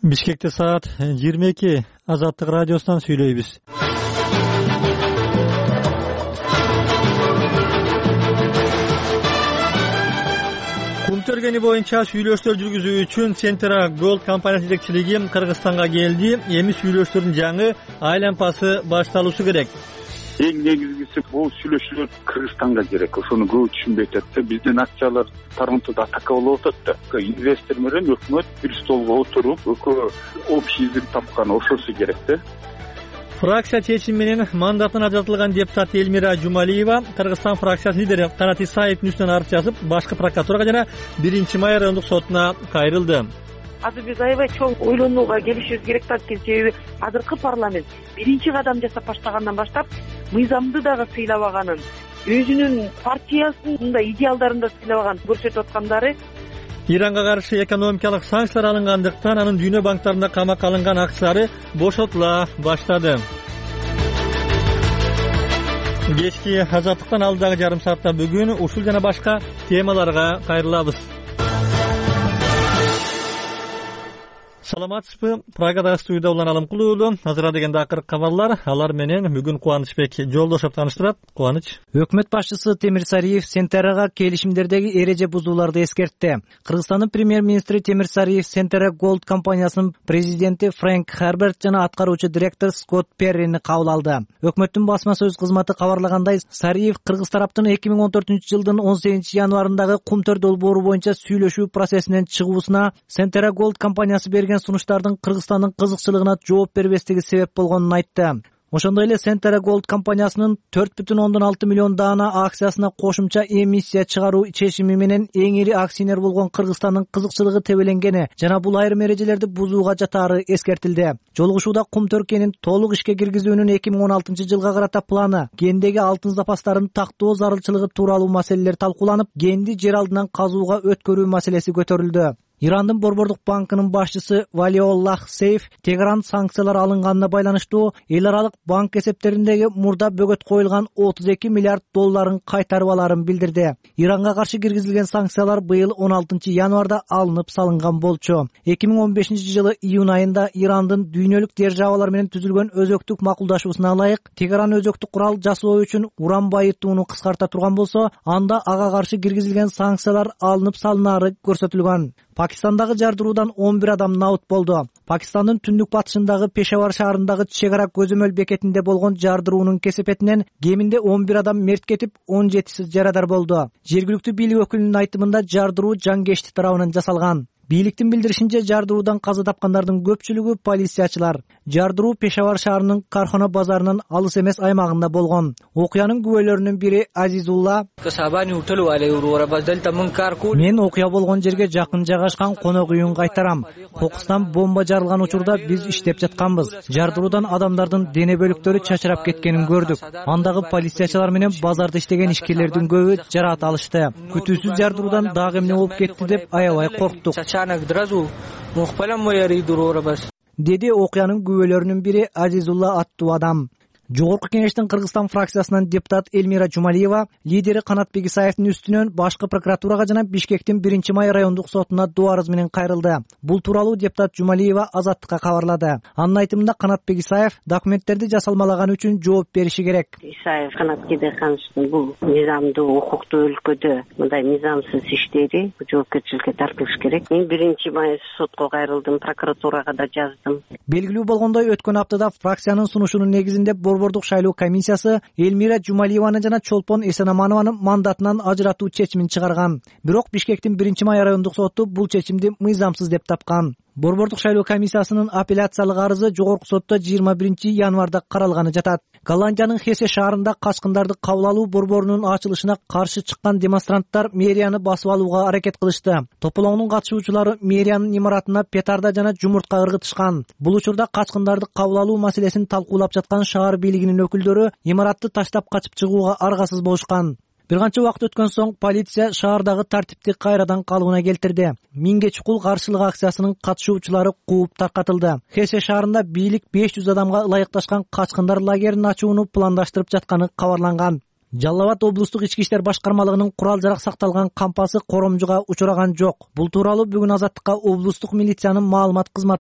Бишкекте саат 22. Азаттык радиосунан сүйлөйбүз. Кум төргени боюнча сүйлөштөр жүргүзүү үчүн Centera Gold компаниясы жетекчилиги Кыргызстанга келди. Эми сүйлөштөрдүн жаңы айланпасы башталуусу керек. Эң негизгиси бул сүйлөшүүлөр Кыргызстанга керек. Ошону көп түшүнбөй атат да. Биздин акциялар Торонтодо атака болуп атат да. Инвестор менен өкмөт бир столго отуруп, общий язык тапкан, ошосу керек да. Фракция чечими менен мандатынан ажыратылган депутат Элмира Жумалиева Кыргызстан фракциясынын лидери Канат Исаевдин үстүнөн арыз жазып, башкы прокуратурага жана 1-май райондук сотуна кайрылды. Азыр биз аябай чоң ойлонууга келишибиз керек да, себеби азыркы парламент биринчи кадам жасап баштагандан баштап мыйзамды дагы сыйлабаганын, өзүнүн партиясынын мындай идеалдарын да сыйлабаганын көрсөтүп аткандары. Иранга каршы экономикалык санкциялар алынгандыктан анын дүйнө банктарында камакка алынган акчалары бошотула баштады. Кечки Азаттыктан алдыдагы жарым саатта бүгүн ушул жана башка темаларга кайрылабыз. Саламатсызбы? Прагадагы студияда улан Алымкулуу уулу. Азыр дегенде акыркы кабарлар. Алар менен бүгүн Кубанычбек Жолдошов тааныштырат. Кубаныч. Өкмөт башчысы Темир Сариев Centera'га келишимдердеги эреже бузууларды эскертти. Кыргызстандын премьер-министри Темир Сариев Centera Gold компаниясынын президенти Фрэнк Харберт жана аткаруучу директор Скотт Перрини кабыл алды. Өкмөттүн басма сөз кызматы кабарлагандай, Сариев Кыргыз тараптын 2014-жылдын 18-январындагы Кумтөр долбоору боюнча сүйлөшүү процессинен чыгуусуна Centera Gold компаниясы берген сунуштардын Кыргызстандын кызыкчылыгына жооп бербестиги себеп болгонун айтты. Ошондой эле Centera Gold компаниясынын 4,6 миллион даана акциясына кошумча эмиссия чыгаруу чечими менен эң ири акционер болгон Кыргызстандын кызыкчылыгы тебеленгени жана бул айрым эрежелерди бузууга жатаары эскертилди. Жолугушууда Кумтөр кенин толук ишке киргизүүнүн 2016-жылга карата планы, кендеги алтын запастарын тактоо зарылчылыгы тууралуу маселелер талкууланып, кенди жер алдынан казууга өткөрүү маселеси көтөрүлдү. Ирандын Борбордук банкынын башчысы Валиоллах Сейф Тегеран санкциялар алынганына байланыштуу эл аралык банк эсептериндеги мурда бөгөт коюлган 32 миллиард долларын кайтарып аларын билдирди. Иранга каршы киргизилген санкциялар быйыл 16-январда алынып салынган болчу. 2015-жылы июнь айында Ирандын дүйнөлүк державалар менен түзүлгөн өзөктүк макулдашуусуна ылайык Тегеран өзөктүк курал жасоо үчүн уран байытууну кыскарта турган болсо, анда ага каршы киргизилген санкциялар алынып салынары көрсөтүлгөн. Пакистандагы жардыруудан 11 адам наут болду. Пакистандын түндүк батышындагы Пешавар шаарындагы чек ара көзөмөл бекетинде болгон жардыруунун кесепетинен кеминде 11 адам мерт кетип, 17си жарадар болду. Жергиликтүү бийлик өкүлүнүн айтымында жардыруу жангечти тарабынан жасалган. Бийликтин билдиришинче, жардыруудан каза тапкандардын көпчүлүгү полициячылар. Жардыруу Пешавар шаарынын Кархана базарынын алыс эмес аймагында болгон. Окуянын күбөлөрүнүн бири Азизулла: "Мен окуя болгон жерге жакын жайгашкан конок үйүн кайтарам. Кокустан бомба жарылган учурда биз иштеп жатканбыз. Жардыруудан адамдардын дене бөлүктөрү чачырап кеткенин көрдүк. Андагы полициячылар менен базарда иштеген ишкерлердин көбү жараат алышты. Күтүүсүз жардыруудан дагы эмне болуп кетти деп аябай корктук", деди окуянын күбөлөрүнүн бири Азизулла аттуу адам. Жогорку кеңештин Кыргызстан фракциясынан депутат Элмира Жумалиева лидери Канатбек Исаевдин үстүнөн башкы прокуратурага жана Бишкектин 1-май райондук сотуна доо арыз менен кайрылды. Бул тууралуу депутат Жумалиева Азаттыкка кабарлады. Анын айтымында Канатбек Исаев документтерди жасалмалаган үчүн жооп бериши керек. Исаев Канатбекке каныштын бул мыйзамдуу укуктуу өлкөдө мындай мыйзамсыз иштери жоопкерчиликке тартылыш керек. Мен 1-май сотко кайрылдым, прокуратурага да жаздым. Белгилүү болгондой, өткөн аптада фракциянын сунушунун негизинде Борбордук шайлоо комиссиясы Элмира Жумалиеваны жана Чолпон Эсенаманованы мандатынан ажыратуу чечимин чыгарган. Бирок Бишкектин 1-май райондук соту бул чечимди мыйзамсыз деп тапкан. Борбордук шайлоо комиссиясынын апелляциялык арызы жогорку сотто 21-январда каралганы жатат. Голландиянын Хесе шаарында качкындарды кабыл алуу борборунун ачылышына каршы чыккан демонстранттар мэрияны басып алууга аракет кылышты. Тополоңдун катышуучулары мэриянын имаратына петарда жана жумуртка ыргытышкан. Бул учурда качкындарды кабыл алуу маселесин талкуулап жаткан шаар бийлигинин өкүлдөрү имаратты таштап качып чыгууга аргасыз болушкан. Бир канча убакыт өткөн соң полиция шаардагы тартипти кайрадан калыбына келтирди. Миңге чукул каршылык акциясынын катышуучулары кууп таркатылды. Хесе шаарында бийлик 500 адамга ылайыкташкан качкындар лагерин ачууну пландаштырып жатканы кабарланган. Жалал Абад облустук ички иштер башкармалыгынын курал-жарак сакталган кампасы коромжуга учураган жок. Бул тууралуу бүгүн Азаттыкка облустук милициянын маалымат кызматы